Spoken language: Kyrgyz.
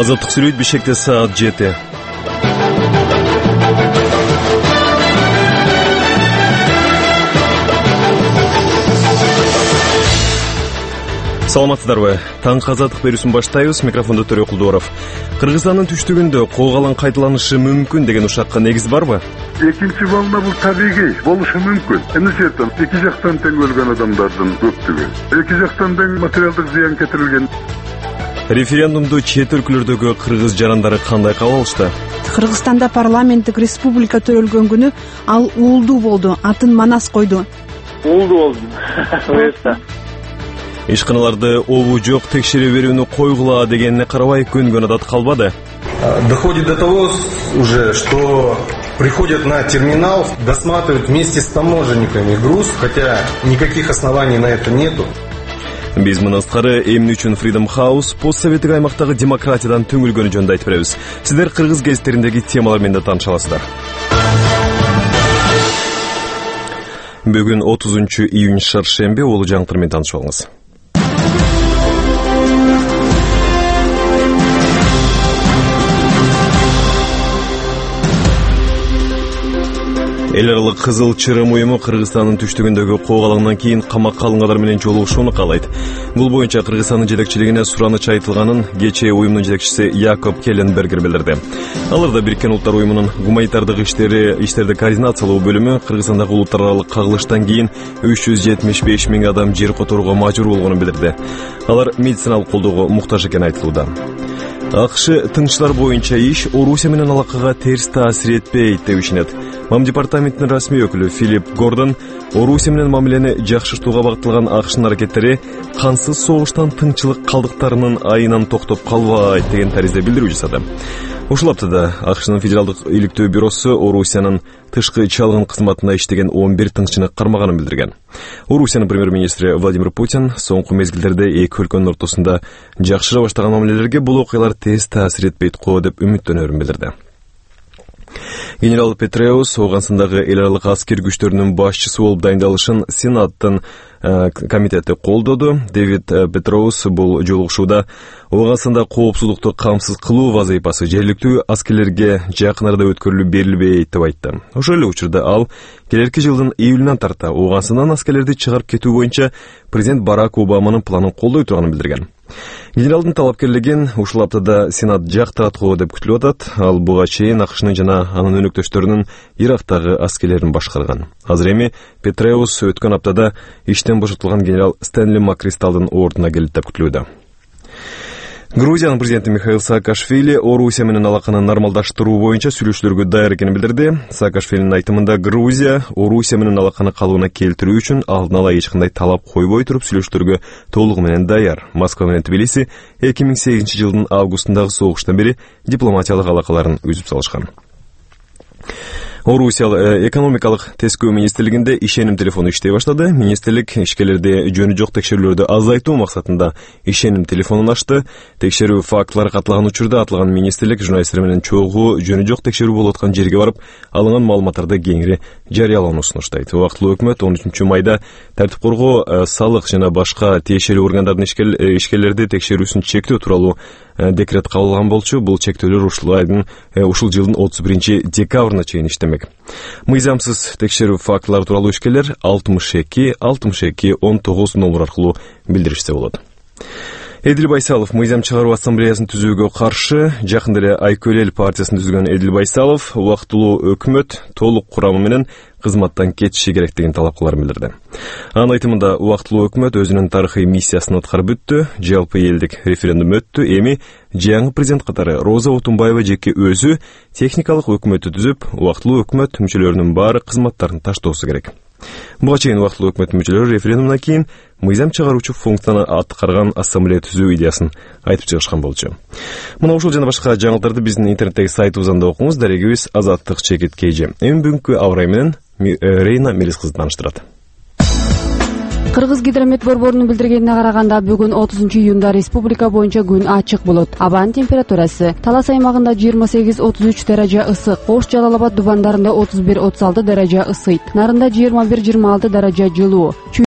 Азаттык сүрөйт Бишкекте саат 7. Саламатсыздарбы? Таңкы азаттык берүүсүн баштайбыз. Микрофондо Төрө Кулдуоров. Кыргызстандын түштүгүндө коогалан кайталанышы мүмкүн деген ушакка негиз барбы? Экинчи волна бул табигый болушу мүмкүн. Эмнесиптен эки жактан тең өлгөн адамдардын көптүгү, эки жактан тең материалдык зыян келтирилген. Референдумду чет өлкөлөрдөгү кыргыз жарандары кандай кабыл алышты? Кыргызстанда парламенттик республика төрөлгөн күнү ал уулдуу болду, атын Манас койду. Уулдуу болдум. Ишканаларды обу жок текшере берүүнү койгула дегенине карабай көнгөн адат калбады. Доходит до того уже, что приходят на терминал, досматривают вместе с таможенниками груз, хотя никаких оснований на это нету. Биз мындан сырткары эмне үчүн Freedom House постсоветтик аймактагы демократиядан түңүлгөнү жөнүндө айтып беребиз. Сиздер кыргыз гезиттериндеги темалар менен да тааныша аласыздар. Бүгүн 30-июнь шаршемби, улуу жаңылыктар менен таанышып алыңыз. Эл аралык Кызыл Чырым уюму Кыргызстандын түштүгүндөгү коогалаңдан кийин камакка алынгандар менен жолугушууну каалайт. Бул боюнча Кыргызстандын жетекчилигине сураныч айтылганын кечээ уюмдун жетекчиси Якоб Келленбергер билдирди. Аларда Бириккен Улуттар уюмунун гуманитардык иштерди координациялоо бөлүмү Кыргызстандагы улуттар аралык кагылыштан кийин 375 миң адам жер которууга мажбур болгонун билдирди. Алар медициналык колдоого муктаж экени айтылууда. АКШ тыңчылар боюнча иш Орусия менен алакага терс таасир этпейт деп ишенет. Мам департаментинин расмий өкүлү Филипп Гордон Орусия менен мамилени жакшыртууга багытталган АКШнын аракеттери кансыз согуштан тыңчылык калдыктарынын айынан токтоп калбайт деген таризде билдирүү жасады. Ушул аптада АКШнын федералдык иликтөө бюросу Орусиянын тышкы чалгын кызматына иштеген 11 тыңчыны кармаганын билдирген. Орусиянын премьер-министри Владимир Путин соңку мезгилдерде эки өлкөнүн ортосунда жакшыра баштаган мамилелерге бул окуялар тез таасир этпейт го деп үмүттөнөрүн билдирди. Генерал Петреус Ооганстандагы эл аралык аскер күчтөрүнүн башчысы болуп дайындалышын Сенаттын комитети колдоду. Дэвид Петреус бул жолугушууда Ооганстанда коопсуздукту камсыз кылуу вазыйфасы жергиликтүү аскерлерге жакын арада өткөрүлүп берилбейт деп айтты. Ошол эле учурда ал келерки жылдын июлунан тарта Ооганстандан аскерлерди чыгарып кетүү боюнча президент Барак Обаманын планын колдой турганын билдирген. Генералдын талапкерлигин ушул аптада Сенат жактырат го деп күтүлүп атат. Ал буга чейин АКШнын жана анын өнөктөштөрүнүн Ирактагы аскерлерин башкарган. Азыр эми Петреус өткөн аптада иштен бошотулган генерал Стэнли Маккристалдын ордуна келет деп күтүлүүдө. Грузиянын президенти Михаил Саакашвили Орусия менен алаканы нормалдаштыруу боюнча сүйлөшүүлөргө даяр экенин билдирди. Саакашвилинин айтымында Грузия Орусия менен алаканы калыбына келтирүү үчүн алдын ала эч кандай талап койбой туруп сүйлөшүүлөргө толугу менен даяр. Москва менен Тбилиси 2008 жылдын августундагы согуштан бери дипломатиялык алакаларын үзүп салышкан. Орусия экономикалык тескөө министрлигинде ишеним телефону иштей баштады. Министрлик ишкерлерди жөнү жок текшерүүлөрдү азайтуу максатында ишеним телефонун ачты. Текшерүү фактылары катлаган учурда атылган министрлик журналисттер менен чогуу жөнү жок текшерүү болуп аткан жерге барып, алынган маалыматтарды кеңири жарыялоону сунуштайт. Убактылуу өкмөт 13 майда тартип коргоо, салык жана башка тиешелүү органдардын ишкерлерди текшерүүсүн чектөө тууралуу декрет кабыл алган болчу. Бул чектөөлөр ушул жылдын 31 декабрына чейин иштемек. Мыйзамсыз текшерүү фактылары тууралуу ишкерлер 62-19 номер аркылуу билдиришсе болот. Эдил Байсалов мыйзам чыгаруу ассамблеясын түзүүгө каршы. Жакында эле Айкөл эл партиясын түзгөн Эдил Байсалов убактылуу өкмөт толук курамы менен кызматтан кетиши керектигин талап кыларын билдирди. Анын айтымында убактылуу өкмөт өзүнүн тарыхый миссиясын аткарып бүттү. Жалпы элдик референдум өттү. Эми жаңы президент катары Роза Отунбаева жеке өзү техникалык өкмөттү түзүп, убактылуу өкмөт мүчөлөрүнүн баары кызматтарын таштоосу керек. Буга чейин убактылуу өкмөт мүчөлөрү референдумдан кийин мыйзам чыгаруучу функцияны аткарган ассамблея түзүү идеясын айтып чыгышкан болчу. Мына ушул жана башка жаңылыктарды биздин интернеттеги сайтыбыздан да окуңуз. Дарегибиз Азаттык чекит KG. Эми бүгүнкү аба ырайы менен Рейна Мелис кызы тааныштырат. Кыргыз гидромет борборунун билдиргенине караганда бүгүн 30-июнда республика боюнча күн ачык болот. Абанын температурасы Талас аймагында 28-33 даража ысык, Ош Жалал Абад дубандарында 31-36 даража ысыйт, Нарында 21-26 даража жылуу.